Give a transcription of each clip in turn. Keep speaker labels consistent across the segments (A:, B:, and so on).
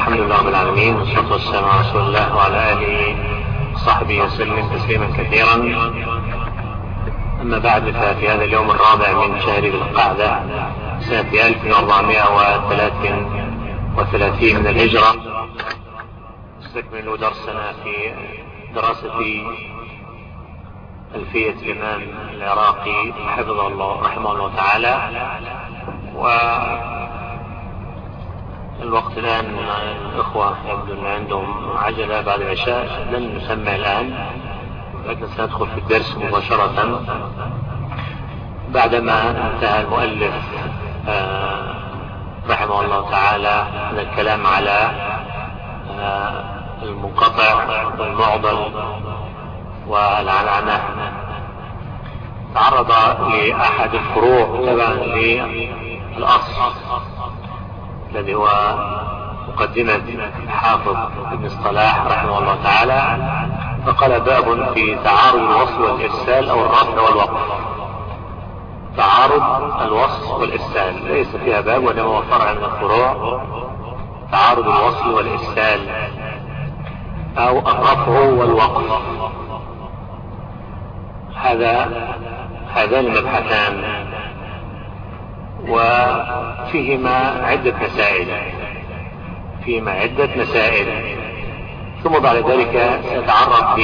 A: الحمد لله رب العالمين، والصلاة والسلام على رسول الله وعلى آله وصحبه وسلم تسليما كثيرا. أما بعد، ففي هذا اليوم الرابع من شهر ذي القعدة سنة 1433 من الهجرة، نستكمل درسنا في دراسة ألفية الإمام العراقي حفظه الله رحمه الله تعالى. والوقت الآن الإخوة يبدو أن عندهم عجلة بعد العشاء، لن نسمع الآن لكن سندخل في الدرس مباشرة بعدما انتهى المؤلف رحمه الله تعالى من الكلام على المنقطع والمعضل والعنعنة. تعرض لأحد الفروع تبعا للأصل الذي هو مقدمة الحافظ ابن الصلاح رحمه الله تعالى، فقال: باب في تعارض الوصل والإرسال أو الرفع والوقف. تعارض الوصل والإرسال ليس فيها باب، وإنما هو فرع من الفروع. تعارض الوصل والإرسال أو الرفع والوقف، هذان المبحثان، وفيهما عدة مسائل. ثم بعد ذلك سنتعرض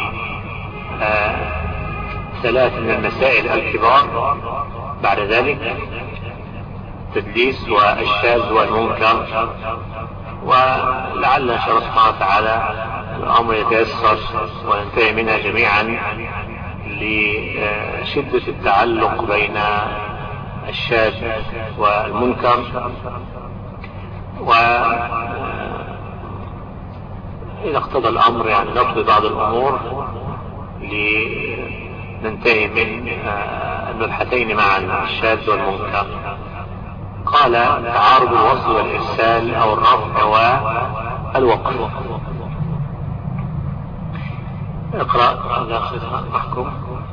A: ثلاث من المسائل الكبار بعد ذلك: التدليس والشاذ والمنكر. ولعل إن شاء الله سبحانه وتعالى الأمر يتيسر وننتهي منها جميعا لشدة التعلق بين الشاذ والمنكر، وإذا اقتضى الأمر يعني نقضي بعض الأمور لننتهي من المبحثين معا، الشاذ والمنكر. قال: تعارض الوصل والإرسال أو الرفع والوقف. اقرأ احكم.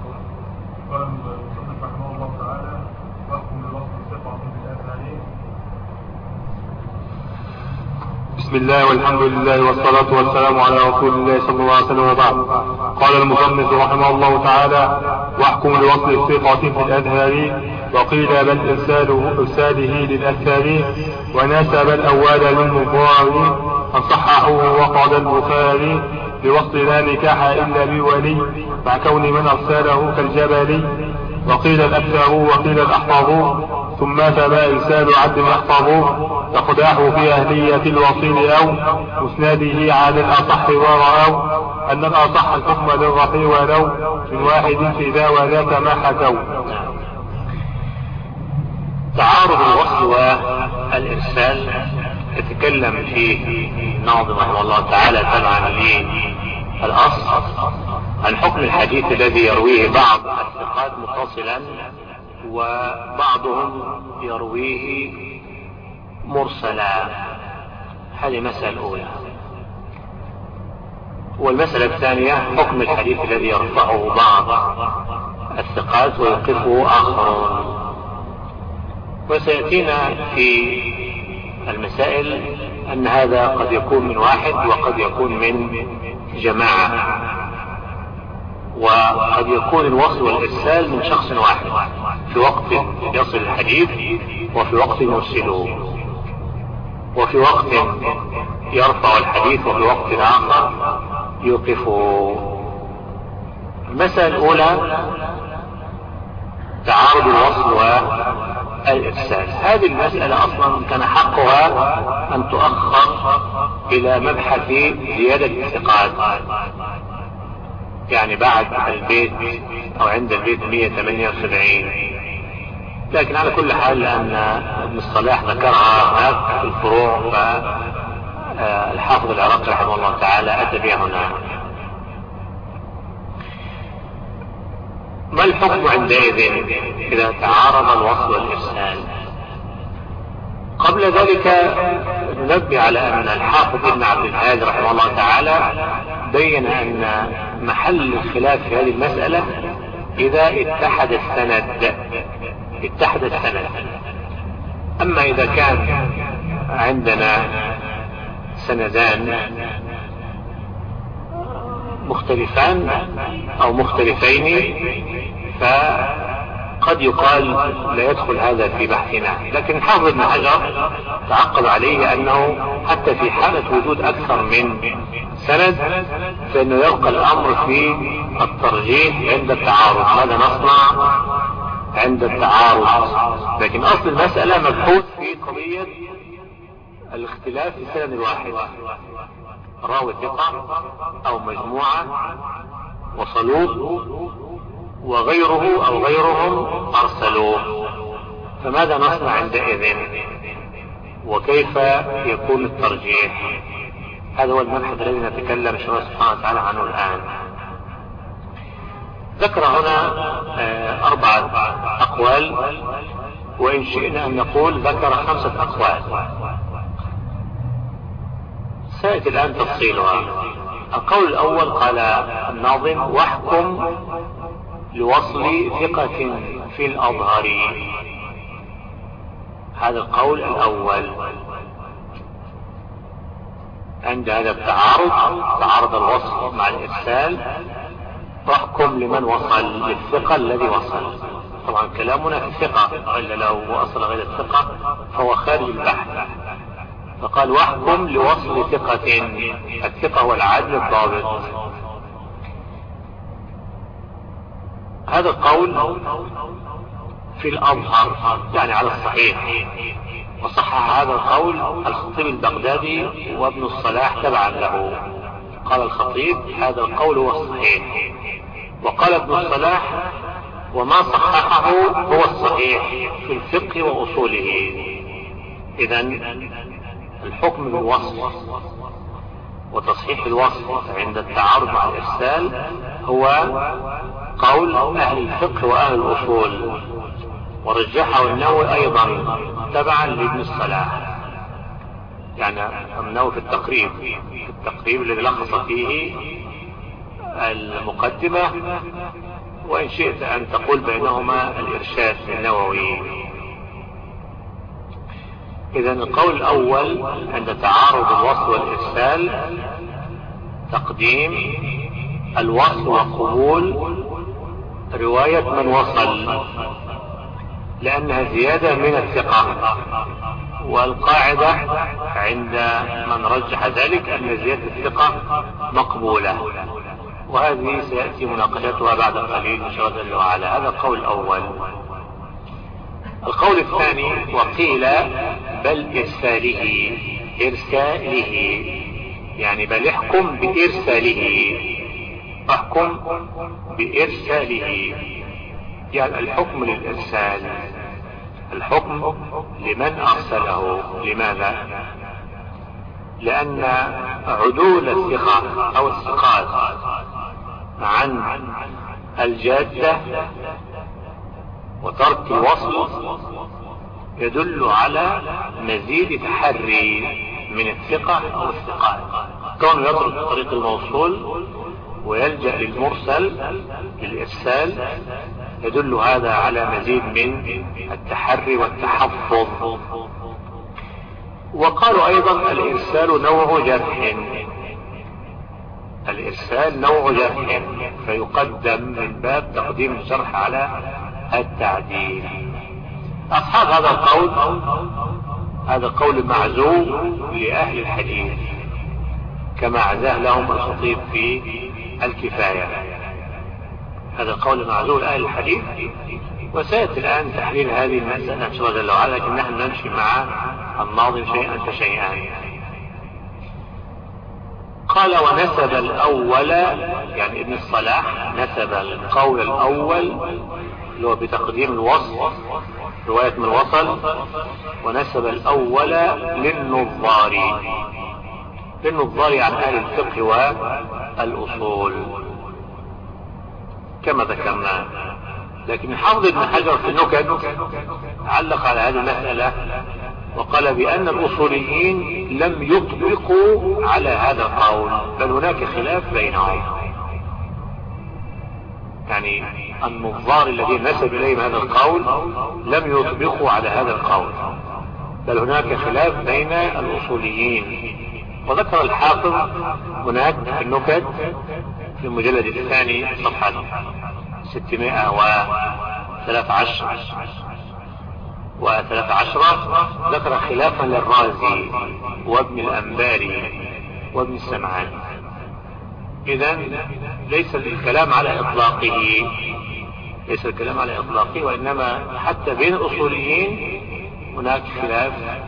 B: بسم الله والحمد لله والصلاة والسلام على رسول الله صلى الله عليه وسلم، وبعد. قال المصنف رحمه الله تعالى: واحكم لوصل الثقة في الأذهار، وقيل بل إرساله للأكثر، ونسب الأول للمضار، فصححوه وقعد البخاري، لوصل لا نكاح إلا بولي، مع كون من أرساله كالجبل. وقيل الأكثر وقيل الأحفظ، ثم تبا إرسال عبد يحفظ، يقداح في أهلية الوصيل أو مسناده على الأصح، ورأوا أن الأصح الحكم للرفع ولو من واحد في ذا وذاك ما حكوا.
A: تعارض الوصل والإرسال يتكلم فيه الناظم رحمه الله تعالى تبعا للأصل عن حكم الحديث الذي يرويه بعض الثقات متصلا وبعضهم يرويه مرسلا. هذه مسألة الأولى. والمسألة الثانية حكم الحديث الذي يرفعه بعض الثقات ويوقفه آخرون. وسيأتينا في المسائل أن هذا قد يكون من واحد وقد يكون من جماعة، وقد يكون الوصل والإرسال من شخص واحد في وقت يصل الحديث، وفي وقت يرسله، وفي وقت يرفع الحديث، وفي وقت آخر يوقفه. المسألة الأولى تعارض الوصل والإرسال. هذه المسألة أصلا كان حقها أن تؤخر إلى مبحث زيادة الثقات، يعني بعد البيت أو عند البيت 178. لكن على كل حال لأن ابن الصلاح ذكرها هناك في الفروع، فالحافظ العراقي رحمه الله تعالى أتى بها هنا. ما الحكم عندئذ إذا تعارض الوصل والإرسال؟ قبل ذلك ننبه على أن الحافظ ابن عبد الهادي رحمه الله تعالى بين أن محل الخلاف في هذه المسألة إذا اتحد السند. أما إذا كان عندنا سندان مختلفان أو مختلفين فقد يقال لا يدخل هذا في بحثنا، لكن حافظ ابن حجر تعقب عليه أنه حتى في حالة وجود أكثر من سند فإنه يبقى الأمر في الترجيح عند التعارض. ماذا نصنع عند التعارض؟ لكن أصل المسألة مبحوث في قضية الاختلاف في سند الواحد، راوي ثقة أو مجموعة وصلوه وغيره أو غيرهم أرسلوه، فماذا نصنع عندئذ وكيف يكون الترجيح؟ هذا هو المبحث الذي نتكلم إن شاء الله سبحانه وتعالى عنه الآن. ذكر هنا 4 أقوال، وإن شئنا أن نقول ذكر 5 أقوال سيأتي الآن تفصيلها. القول الأول قال الناظم: واحكم لوصل ثقة في الأظهر. هذا القول الأول. عند هذا التعارض، تعارض الوصل مع الإرسال، واحكم لمن وصل للثقة الذي وصل. طبعا كلامنا في الثقة، إلا لو وصل غير الثقة فهو خارج البحث. فقال: واحكم لوصل ثقة. الثقة هو العدل الضابط. هذا القول في الأظهر يعني على الصحيح، وصحح هذا القول الخطيب البغدادي وابن الصلاح تبعا له. قال الخطيب: هذا القول هو الصحيح. وقال ابن الصلاح: وما صححه هو الصحيح في الفقه وأصوله. إذن الحكم بالوصف وتصحيح الوصف عند التعارض مع الإرسال هو قول أهل الفقه وأهل الأصول، ورجحه النووي أيضا تبعا لابن الصلاح. يعني النووي في التقريب الذي لخص فيه المقدمة، وإن شئت أن تقول بينهما الإرشاد النووي. إذن القول الأول عند تعارض الوصل والإرسال تقديم الوصل وقبول رواية من وصل، لأنها زيادة من الثقة، والقاعدة عند من رجح ذلك أن زيادة الثقة مقبولة، وهذه سيأتي مناقشتها بعد قليل إن شاء الله جل وعلا. هذا القول الأول. القول الثاني: وقيل بل إرساله، يعني بل احكم بإرساله، احكم بإرساله، يعني الحكم للإرسال، الحكم لمن أرسله. لماذا؟ لأن عدول الثقة أو الثقات عن الجادة وترك الوصل يدل على مزيد تحري من الثقة أو الثقات. كونه يترك طريق الموصول ويلجأ للمرسل بالإرسال يدل هذا على مزيد من التحري والتحفظ. وقالوا أيضا الإرسال نوع جرح، الإرسال نوع جرح، فيقدم من باب تقديم الجرح على التعديل. أصحاب هذا القول، هذا قول معزو لأهل الحديث كما عزاه لهم الخطيب في الكفاية. هذا القول معزو لأهل الحديث، وسيأتي الآن تحليل هذه المسألة إن شاء الله جل وعلا، لكن نحن نمشي مع الناظم شيئا فشيئا. قال: ونسب الأول، يعني ابن الصلاح نسب القول الأول اللي هو بتقديم الوصف رواية من وصل، ونسب الأول للنظار عن أهل الفقه والأصول كما ذكرنا. لكن حافظ ابن حجر في النكت علق على هذه المسألة وقال بأن الأصوليين لم يطبقوا على هذا القول، بل هناك خلاف بينهم. يعني النظار الذين نسب إليهم هذا القول لم يطبقوا على هذا القول، بل هناك خلاف بين الأصوليين وذكر الحافظ هناك في النكت في المجلد الثاني صفحة 613 ذكر خلافا للرازي وابن الأنباري وابن السمعاني. إذن ليس الكلام على إطلاقه، وإنما حتى بين الأصوليين هناك خلاف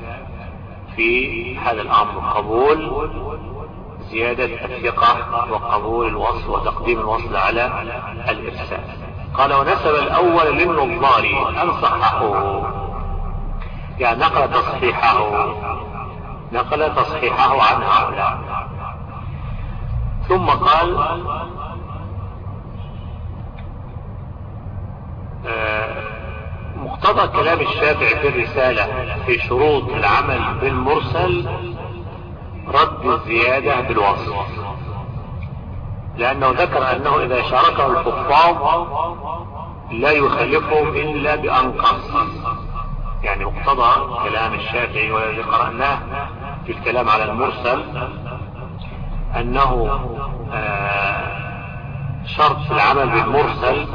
A: في هذا الأمر، قبول زيادة الثقة وقبول الوصل وتقديم الوصل على الإرسال. قال ونسب الأول للنظار أن صححه، يعني نقل تصحيحه عن هؤلاء. ثم قال مقتضى كلام الشافعي في الرسالة في شروط العمل بالمرسل رد الزيادة بالوصف، لأنه ذكر أنه إذا شاركه الحفاظ لا يخلفهم إلا بأنقص. يعني مقتضى كلام الشافعي والذي قرأناه في الكلام على المرسل أنه شرط العمل بالمرسل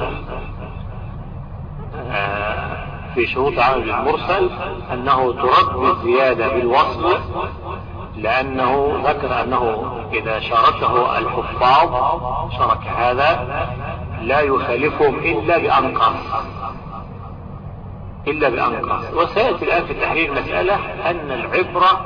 A: في شروط العمل بالمرسل أنه ترد الزيادة بالوصل، لأنه ذكر أنه إذا شاركه الحفاظ شرك هذا لا يخالفهم إلا بأنقص. وسيأتي الآن في تحرير المسألة أن العبرة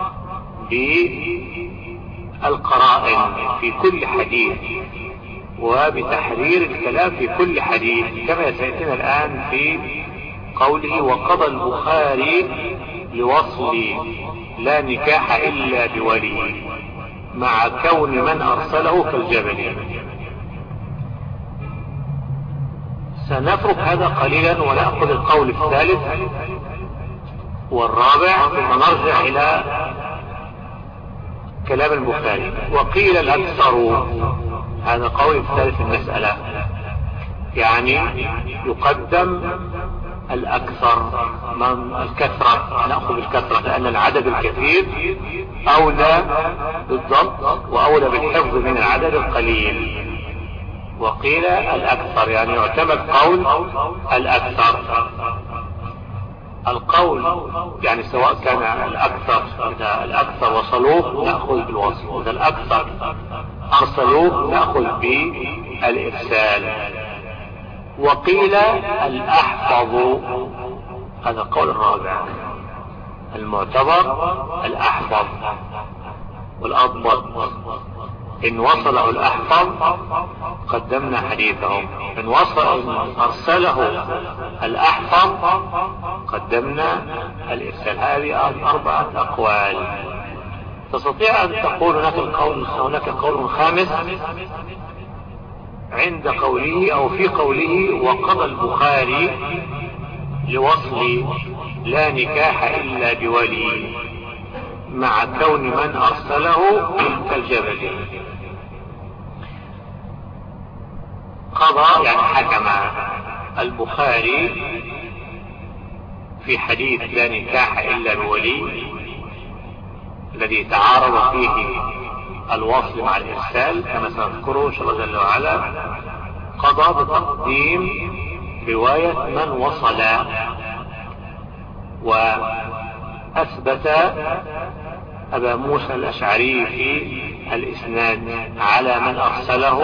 A: بالقرائن في كل حديث وبتحرير الكلام في كل حديث، كما سيأتينا الآن في قوله وقضى البخاري لوصل لا نكاح إلا بولي مع كون من أرسله كالجبل. سنفرق هذا قليلا ونأخذ القول الثالث والرابع ثم نرجع إلى كلام البخاري. وقيل الأكثر، هذا قول الثالث المسألة، يعني يقدم الأكثر من الكثرة، نأخذ الكثرة لأن العدد الكثير أولى بالضبط وأولى بالحفظ من العدد القليل. وقيل الأكثر، يعني يعتمد قول الأكثر. القول يعني سواء كان الأكثر، إذا الأكثر وصلوه نأخذ بالوصل، إذا الأكثر أرسلوه نأخذ بالإرسال. وقيل الأحفظ، هذا القول الرابع المعتبر، الأحفظ والأضبط. إن وصله الأحفظ قدمنا حديثهم، إن أرسله الأحفظ قدمنا الإرسال. هذه 4 أقوال. تستطيع أن تقول هناك قول خامس عند قوله أو في قوله وقضى البخاري لوصل لا نكاح إلا بولي مع كون من أرسله كالجبل. قضى يعني حكم البخاري في حديث لا نكاح إلا بولي الذي تعارض فيه الوصل مع الإرسال كما سنذكره إن شاء الله جل وعلا، قضى بتقديم رواية من وصل، وأثبت أبا موسى الأشعري في الإسناد على من أرسله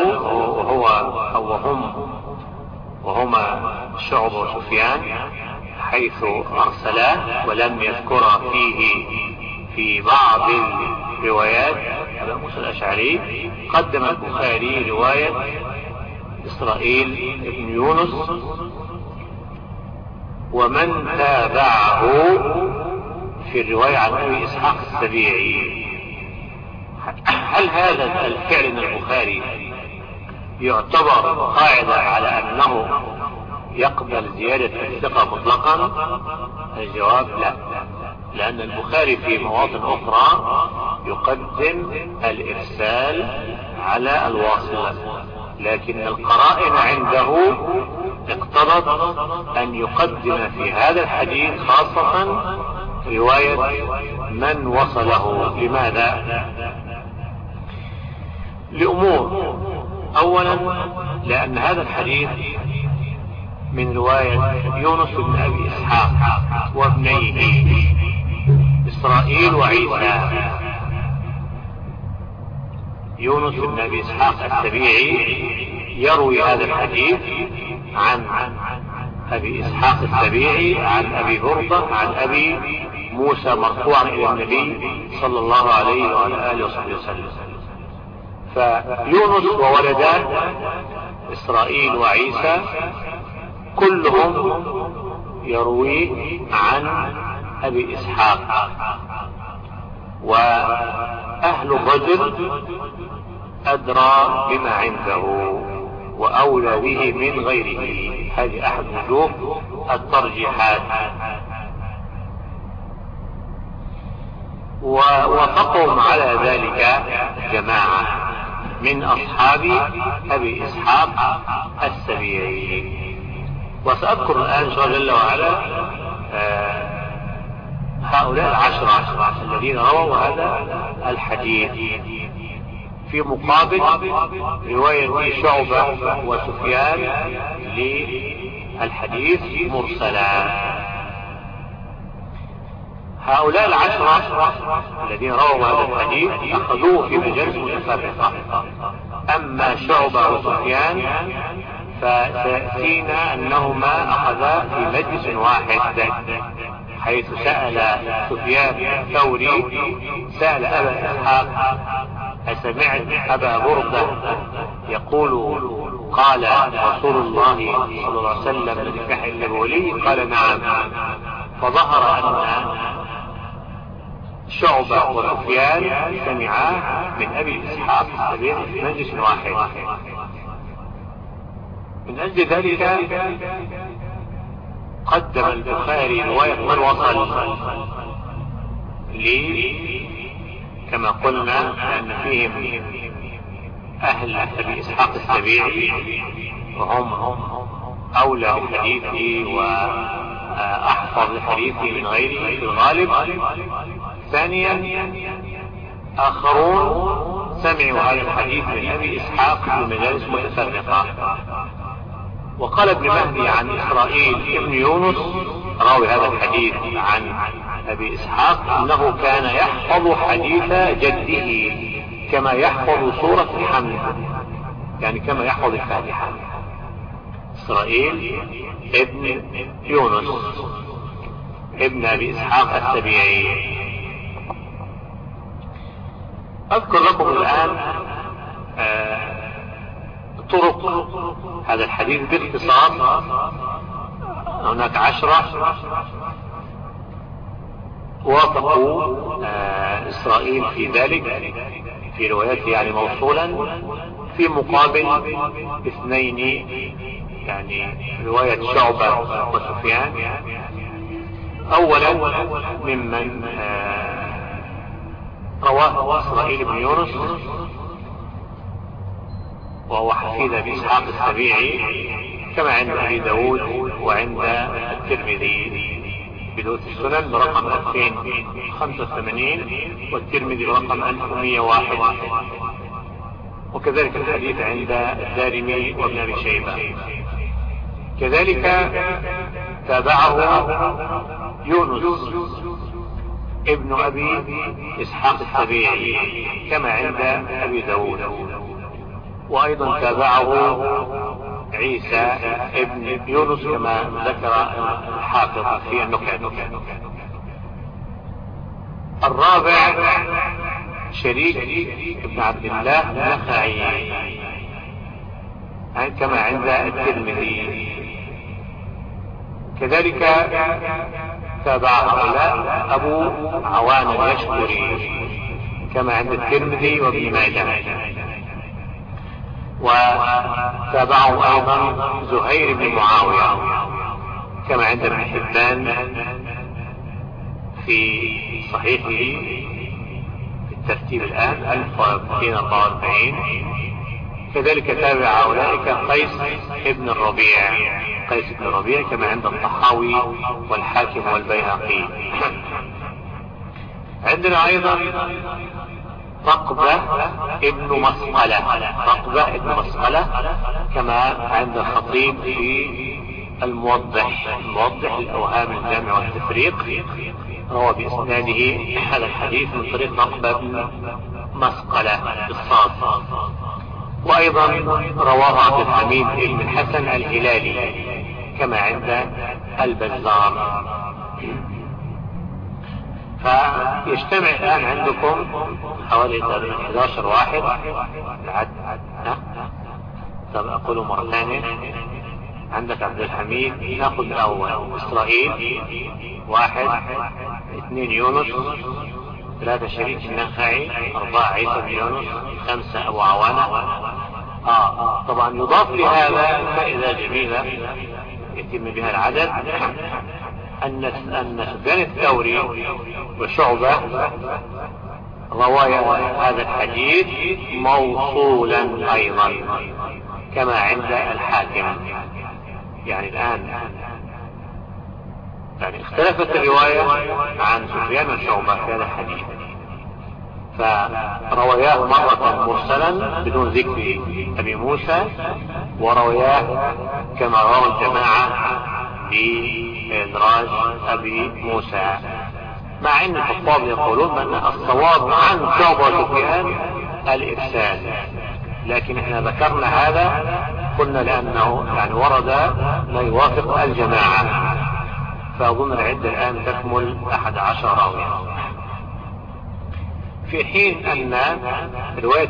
A: وهما شعب وسفيان، حيث أرسلاه ولم يذكر فيه في بعض الروايات أبا موسى الأشعري. قدم البخاري رواية إسرائيل بن يونس ومن تابعه في الرواية عن أبي إسحاق السبيعي. هل هذا الفعل من البخاري يعتبر قاعدة على أنه يقبل زيادة الثقة مطلقا؟ الجواب لا، لأن البخاري في مواطن أخرى يقدم الإرسال على الواصل، لكن القرائن عنده اقتضت أن يقدم في هذا الحديث خاصة رواية من وصله. لماذا؟ لأمور. أولا لأن هذا الحديث من رواية يونس بن أبي إسحاق وابنيه إسرائيل وعيسى. يونس بن أبي إسحاق السبيعي يروي هذا الحديث عن أبي إسحاق السبيعي عن أبي بردة عن أبي موسى مرفوعا إلى النبي صلى الله عليه وعلى آله وصحبه وسلم. فيونس وولدان إسرائيل وعيسى كلهم يروي عن أبي إسحاق، وأهل الرجل أدرى بما عنده وأولى به من غيره. هذه أحد وجوه الترجيحات. ووافقهم على ذلك جماعة من أصحاب أبي إسحاق السبيعي. وسأذكر الآن إن شاء الله جل وعلا هؤلاء العشرة الذين رووا هذا الحديث في مقابل رواية شعبة وسفيان للحديث مرسلا. هؤلاء العشرة الذين رووا هذا الحديث أخذوه في مجالس متفرقة. أما شعبة وسفيان فسيأتينا أنهما أخذا في مجلس واحد، حيث سأل سفيان الثوري سأل أبا إسحاق أسمعت أبا بردة يقول قال رسول الله صلى الله عليه وسلم لنكاح إلا بولي؟ قال نعم. فظهر أن شعبة وسفيان سمعا من أبي إسحاق السبيعي في مجلس واحد. من أجل ذلك قدم البخاري رواية من وصل لي كما قلنا لأن فيهم أهل أبي إسحاق السبيعي وهم أولى بحديثه وأحفظ لحديثه من غيره في الغالب. ثانيا آخرون سمعوا هذا الحديث من أبي إسحاق في مجالس متفرقة. وقال ابن مهدي عن إسرائيل ابن يونس راوي هذا الحديث عن أبي إسحاق أنه كان يحفظ حديث جده كما يحفظ سورة الحمد، يعني كما يحفظ الفاتحة. إسرائيل ابن يونس ابن أبي إسحاق السبيعي. أذكر لكم الآن طرق هذا الحديث باختصار. هناك 10 وافقوا إسرائيل في ذلك في روايته يعني موصولا، في مقابل 2 يعني رواية شعبة وسفيان. أولا ممن رواه إسرائيل بن يونس وهو حفيد أبي إسحاق السبيعي كما عند أبي داود وعند الترمذي بدوث السنن برقم 2085 والترمذي برقم 1101، وكذلك الحديث عند الدارمي وابن أبي شيبة. كذلك تابعه يونس ابن أبي إسحاق السبيعي كما عند أبي داود، وأيضا تابعه عيسى ابن يونس كما ذكر الحافظ في النكت. الرابع شريك ابن عبد الله النخعي كما عند الترمذي. كذلك تابع هؤلاء أبو عوان اليشكري كما عند الترمذي وابن ماجه، وتابعه أيضا زهير بن معاوية كما عند ابن حبان في صحيحه في الترتيب الآن 1244. كذلك تابع أولئك قيس بن الربيع كما عند الطحاوي والحاكم والبيهقي. عندنا ايضا رقبة ابن مسقلة كما عند الخطيب في الموضح الاوهام الجامع والتفريق، روى باسناده هذا الحديث من طريق رقبة بن مسقلة بالصاد. وايضا رواه عبد الحميد بن الحسن الهلالي كما عند البزار. فيجتمع الان عندكم حوالي 11 واحد العد. طب اقوله مرة ثانية، عندك عبد الحميد، ناخذ الاول اسرائيل 1، 2 يونس، 3 شريك النخعي، 4 عيسى بن يونس، 5 ابو عوانة. طبعا يضاف لهذا فائدة جميلة يتم بها العدد، ان سفيان الثوري وشعبة رواية هذا الحديث موصولا ايضا كما عند الحاكم. يعني الان اختلفت الرواية عن سفيان وشعبة في هذا الحديث، فرواياه مرة مرسلا بدون ذكر ابي موسى، ورواياه كما روى الجماعة بإدراج ابي موسى، مع ان الحفاظ يقولون ان الصواب عن شعبة وسفيان الارسال، لكن احنا ذكرنا هذا قلنا لانه يعني ورد ما يوافق الجماعة، فاظن العدة الان تكمل 11 راوية. في حين ان رواية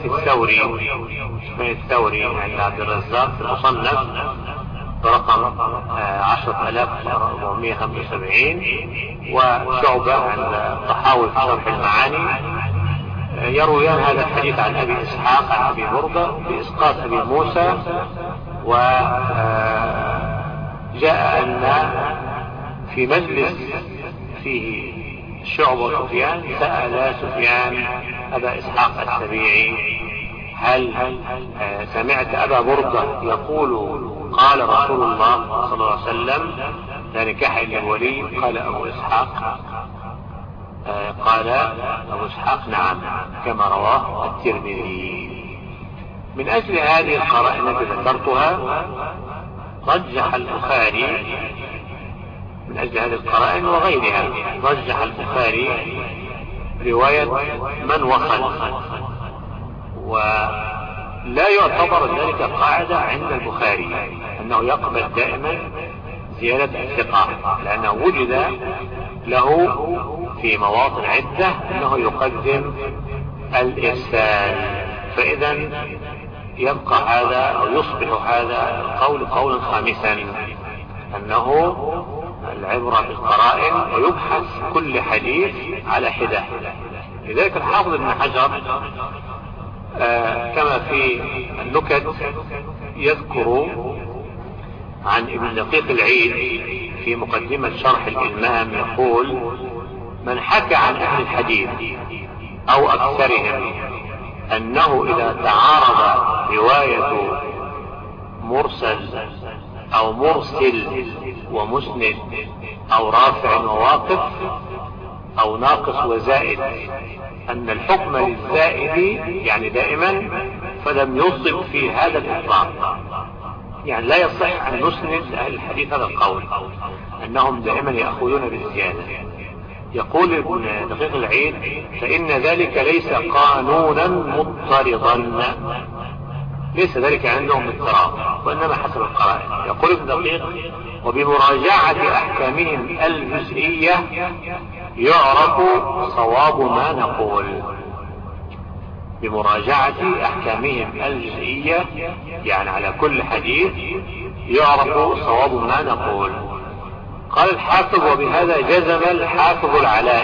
A: الثوري عند عبد الرزاق في المصنف برقم 10475، وشعبة عند الطحاوي في شرح المعاني يرويان هذا الحديث عن ابي اسحاق عن ابي بردة باسقاط ابي موسى. وجاء ان في مجلس فيه شعبة وسفيان سأل سفيان ابا اسحاق السبيعي: هل سمعت ابا بردة يقول قال رسول الله صلى الله عليه وسلم لا نكاح الا الولي؟ قال ابو اسحاق نعم، كما رواه الترمذي. من اجل هذه القرائن التي ذكرتها رجح البخاري، من اجل هذه القرائن وغيرها رجح البخاري رواية من وصل، ولا يعتبر ذلك قاعدة عند البخاري انه يقبل دائما زيادة الثقة، لانه وجد له في مواطن عدة انه يقدم الارسال، فاذا يبقى هذا او يصبح هذا القول قولا خامسا، انه العبرة بالقرائن ويبحث كل حديث على حدة. لذلك الحافظ ابن حجر كما في النكت يذكر عن ابن دقيق العيد في مقدمة شرح الإلمام يقول: من حكى عن أهل الحديث أو أكثرهم أنه إذا تعارض رواية مرسل أو مرسل ومسند أو رافع وواقف أو ناقص وزائد أن الحكم للزائد يعني دائما، فلم يصب في هذا الإطلاق. يعني لا يصح أن نسند أهل الحديث هذا القول أنهم دائما يأخذون بالزيادة. يقول ابن دقيق العيد: فإن ذلك ليس قانونا مضطردا، ليس ذلك عندهم اضطراب، وإنما حسب القرائن. يقول ابن دقيق: وبمراجعة أحكامهم الجزئية يعرف صواب ما نقول. بمراجعة أحكامهم الجزئية يعني على كل حديث يعرف صواب ما نقول. قال الحافظ: وبهذا جزم الحافظ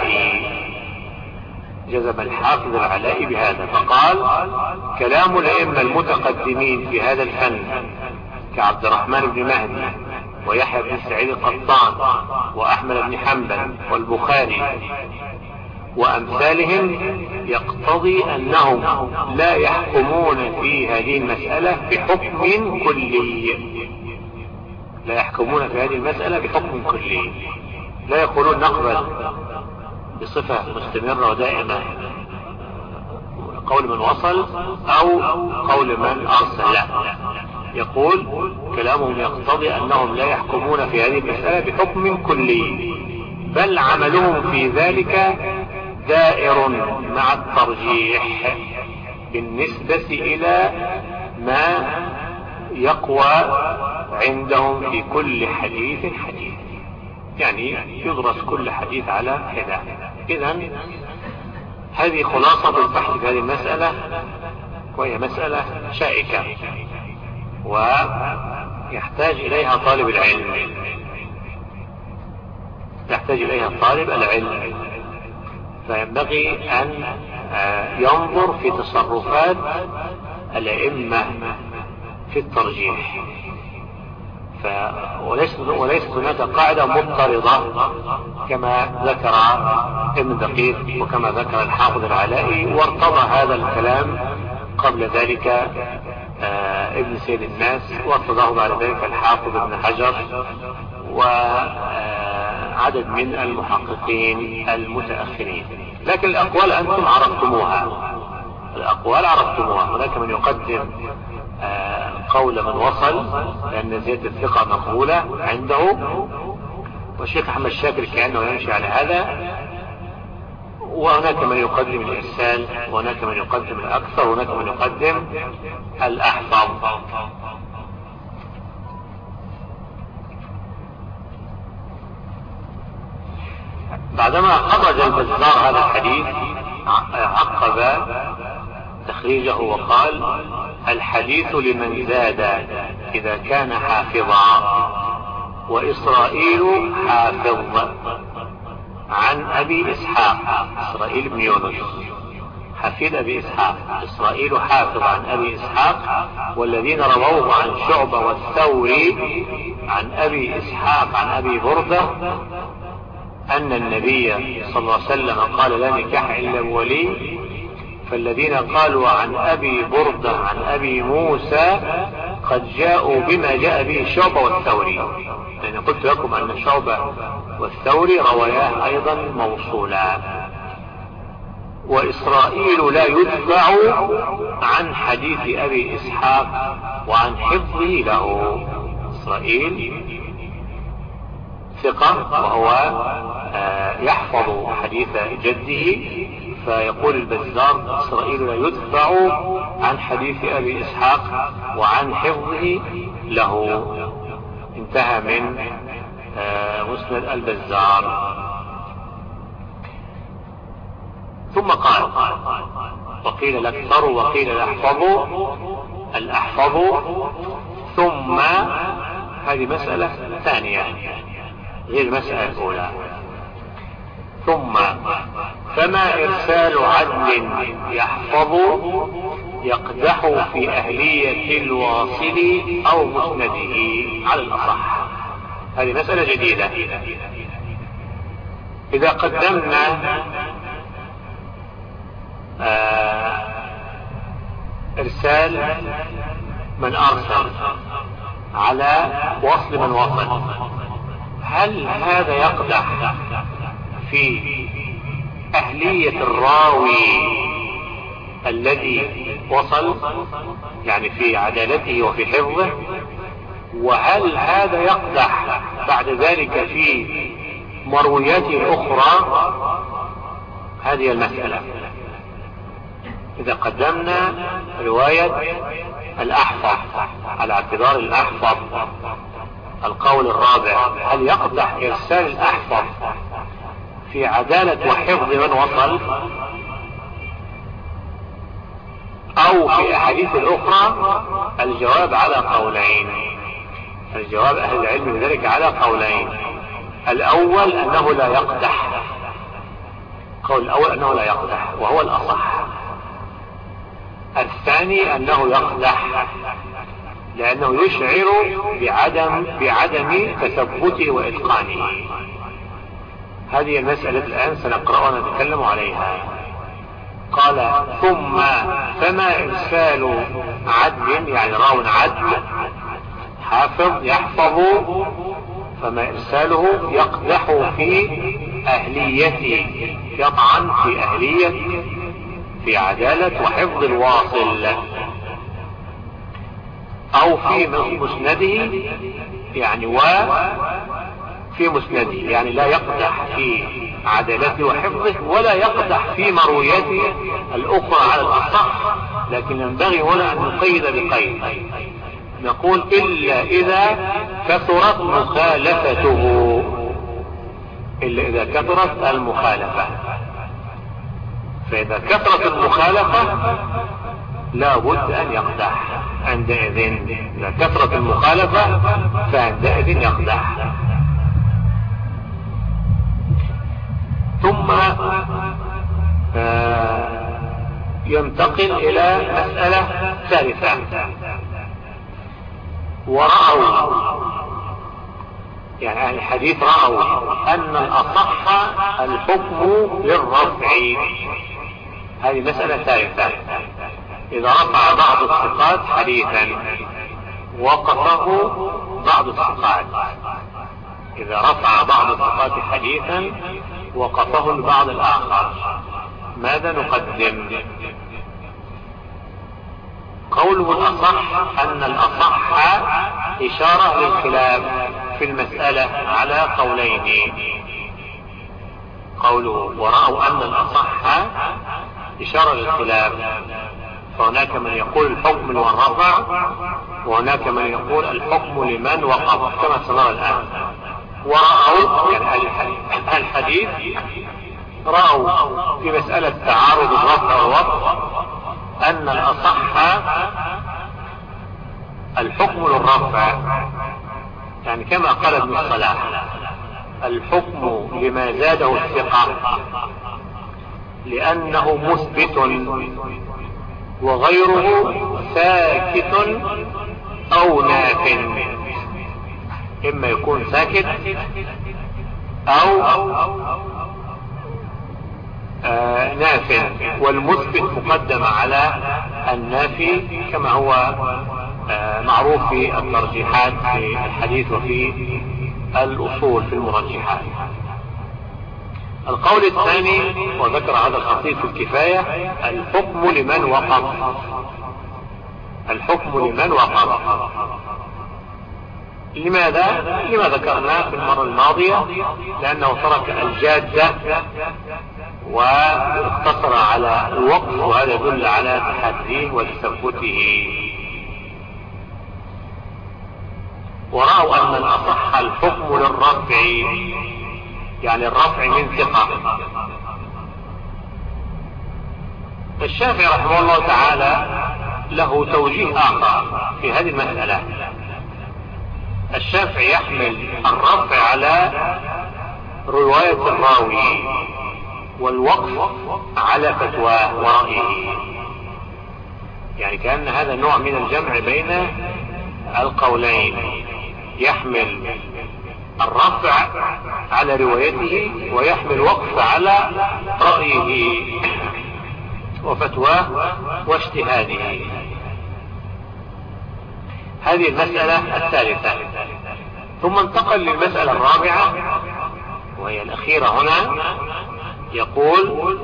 A: العلائي بهذا، فقال: كلام الأئمة المتقدمين في هذا الفن كعبد الرحمن بن مهدي ويحيى بن سعيد القطان وأحمد بن حنبل والبخاري وأمثالهم يقتضي أنهم لا يحكمون في هذه المسألة بحكم كلي، لا يقولون نقبل بصفة مستمرة ودائمة قول من وصل أو قول من أرسل، لا، يقول كلامهم يقتضي أنهم لا يحكمون في هذه المسألة بحكم كلي، بل عملهم في ذلك دائر مع الترجيح بالنسبة إلى ما يقوى عندهم في كل حديث حديث، يعني يدرس كل حديث على حدة. إذن هذه خلاصة البحث في هذه المسألة، وهي مسألة شائكة ويحتاج إليها طالب العلم، يحتاج إليها طالب العلم، فينبغي أن ينظر في تصرفات الأئمة في الترجيح، وليست هناك قاعدة مضطردة كما ذكر ابن دقيق وكما ذكر الحافظ العلائي، وارتضى هذا الكلام قبل ذلك ابن سيد الناس، وارتضاه بعد ذلك الحافظ ابن حجر وعدد من المحققين المتأخرين. لكن الأقوال أنتم عرفتموها، الأقوال عرفتموها. هناك من يقدم قول من وصل لأن زيادة الثقة مقبولة عنده، والشيخ أحمد شاكر كأنه يمشي على هذا، وهناك من يقدم الإرسال، وهناك من يقدم الأكثر، وهناك من يقدم الأحفظ. بعدما خرج البزار هذا الحديث عقب تخريجه وقال: الحديث لمن زاد إذا كان حافظا، وإسرائيل حافظ عن أبي إسحاق، إسرائيل بن يونس حفيد أبي إسحاق، إسرائيل حافظ عن أبي إسحاق، والذين رووه عن شعبة والثوري عن أبي إسحاق عن أبي بردة أن النبي صلى الله عليه وسلم قال: لا نكاح إلا بولي. فالذين قالوا عن أبي بردة عن أبي موسى قد جاءوا بما جاء به شعبة والثوري، يعني قلت لكم أن شعبة والثوري رواياه أيضا موصولا. وإسرائيل لا يدفع عن حديث أبي إسحاق وعن حفظه له. إسرائيل ثقة وهو يحفظ حديث جده، فيقول البزار: إسرائيل لا يدفع عن حديث أبي إسحاق وعن حفظه له. انتهى من مسند البزار. ثم قال: وقيل الأكثر وقيل الأحفظ. ثم هذه مسألة ثانية غير المسألة الأولى. ثم فما إرسال عدل يحفظ يقدح في أهلية الواصل أو مسنده على الأصح. هذه مسألة جديدة. إذا قدمنا إرسال من أرسل على وصل من وصل، هل هذا يقدح في أهلية الراوي الذي وصل، يعني في عدالته وفي حفظه؟ وهل هذا يقدح بعد ذلك في مروياته الأخرى؟ هذه المسألة. إذا قدمنا رواية الأحفظ على اعتبار الأحفظ القول الرابع، هل يقدح إرسال الأحفظ في عدالة وحفظ من وصل أو في أحاديث الأخرى؟ الجواب على قولين، الجواب أهل العلم بذلك على قولين. الأول أنه لا يقدح، قول الأول أنه لا يقدح وهو الأصح. الثاني أنه يقدح لأنه يشعر بعدم تثبته وإتقانه. هذه المسألة الآن سنقرأها ونتكلم عليها. قال: ثم فما إرسال عدل، يعني راو عدل حافظ يحفظ فما إرساله يقدح في أهليته، يطعن في أهلية، في عدالة وحفظ الواصل، أو في مسنده يعني وفي مسنده يعني لا يقدح في عدالته وحفظه ولا يقدح في مروياته الأخرى على الأصح، لكن ينبغي هنا أن نقيد بقيد، نقول إلا إذا كثرت مخالفته، إلا إذا كثرت المخالفة. فإذا كثرت المخالفة لا بد أن يقدح عندئذ، إذا كثرت المخالفة فعندئذ يقدح. ثم ينتقل إلى مسألة ثالثة، ورأوا يعني أهل الحديث رأوا أن الأصح الحكم للرفع. هذه مسألة ثالثة، إذا رفع بعض الثقات حديثا وقفه بعض الثقات، إذا رفع بعض الثقات حديثا وقفه البعض الآخر، ماذا نقدم؟ قوله الأصح أن الأصح إشارة للخلاف في المسألة على قولين. قوله ورأوا أن الأصح إشارة للخلاف، فهناك من يقول الحكم والرفع، وهناك من يقول الحكم لمن وقف كما سنرى الآن. ورأوا يعني الحديث رأوا في مسألة تعارض الرفع والوقف أن الأصح الحكم للرفع، يعني كما قال ابن الصلاح الحكم لما زاده الثقة لأنه مثبت وغيره ساكت أو ناف، إما يكون ساكت أو ناف، والمثبت مقدم على النافي كما هو معروف في الترجيحات في الحديث وفي الأصول في المرجحات. القول الثاني وذكر هذا الخطيب في الكفاية الحكم لمن وقف، الحكم لمن وقف. لماذا؟ لما ذكرناه في المرة الماضية، لأنه ترك الجادة واقتصر على الوقف، وهذا يدل على تحريه وتثبته. ورأوا أن الأصح الحكم للرفع، يعني الرفع من ثقة. الشافعي رحمه الله تعالى له توجيه آخر في هذه المسألة. الشافعي يحمل الرفع على رواية الراوي والوقف على فتواه ورأيه، يعني كأن هذا نوع من الجمع بين القولين، يحمل الرفع على روايته ويحمل وقف على رأيه وفتواه واجتهاده. هذه المسألة الثالثة. ثم انتقل للمسألة الرابعة وهي الأخيرة هنا، يقول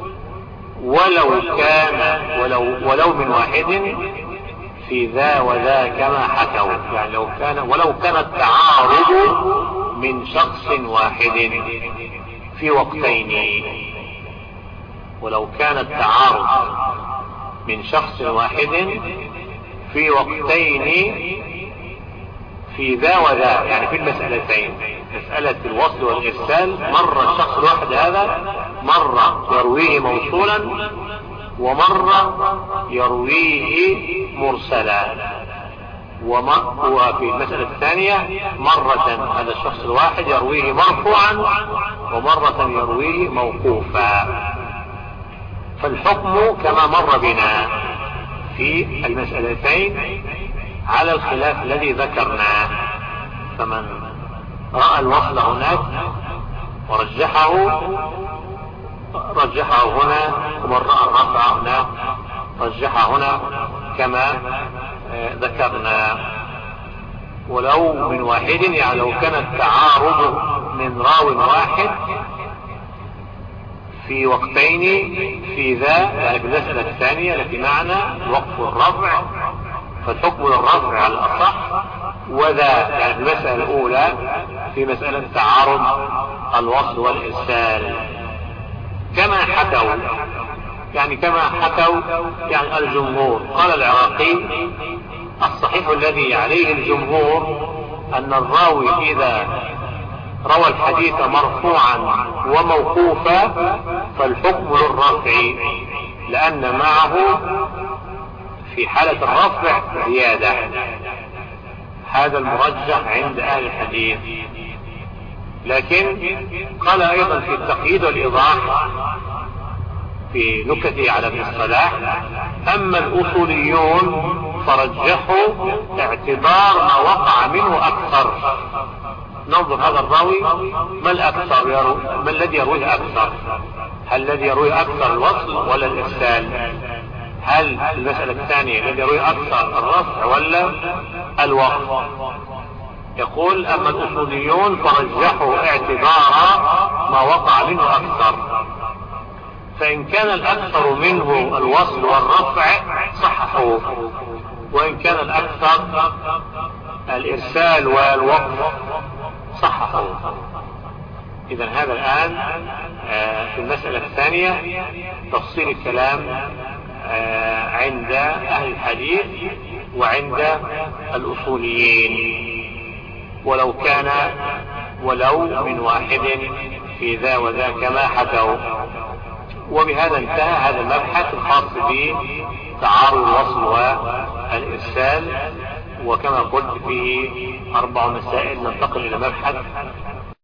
A: ولو من واحد في ذا وذا كما حكوا، يعني ولو كان التعارض من شخص واحد في وقتين، ولو كان التعارض من شخص واحد في وقتين في ذا وذا، يعني في المسألتين، مسألة الوصل والإرسال، مرة الشخص الواحد هذا مرة يرويه موصولا ومرة يرويه مرسلا، وفي المسألة الثانية مرة هذا الشخص الواحد يرويه مرفوعا ومرة يرويه موقوفا. فالحكم كما مر بنا في المسألتين على الخلاف الذي ذكرناه، فمن رأى الوصل هناك ورجحه هنا، ومن رأى الرفع هناك رجحه هنا كما ذكرنا. ولو من واحد، يعني لو كان التعارض من راو واحد في وقتين في ذا، يعني في المسألة الثانية التي معنى الوقف والرفع، فالحكم للرفع على الأصح، وذا يعني في المسألة الأولى في مسألة تعارض الوصل والإرسال. كما حكوا يعني الجمهور. قال العراقي: الصحيح الذي عليه الجمهور أن الراوي إذا روى الحديث مرفوعا وموقوفا فالحكم للرفع، لأن معه في حالة الرفع زيادة. هذا المرجح عند أهل الحديث. لكن قال أيضا في التقييد والإيضاح في نكته على ابن الصلاح: أما الأصوليون فرجحوا اعتبار ما وقع منه أكثر. ننظر هذا الراوي ما الأكثر، ما الذي يرويه أكثر؟ هل الذي يرويه أكثر الوصل ولا الإرسال؟ هل المسألة الثانية الذي يرويه أكثر الرفع ولا الوقف؟ يقول: أما الأصوليون فرجحوا اعتبار ما وقع منه أكثر، فإن كان الأكثر منه الوصل والرفع صححوه، وإن كان الأكثر الإرسال والوقف صححوه. إذن هذا الآن في المسألة الثانية تفصيل الكلام عند أهل الحديث وعند الأصوليين. ولو من واحد في ذا وذا كما حكوا. وبهذا انتهى هذا المبحث الخاص بتعارض الوصل والإرسال، وكما قلت فيه 4 مسائل. ننتقل إلى مبحث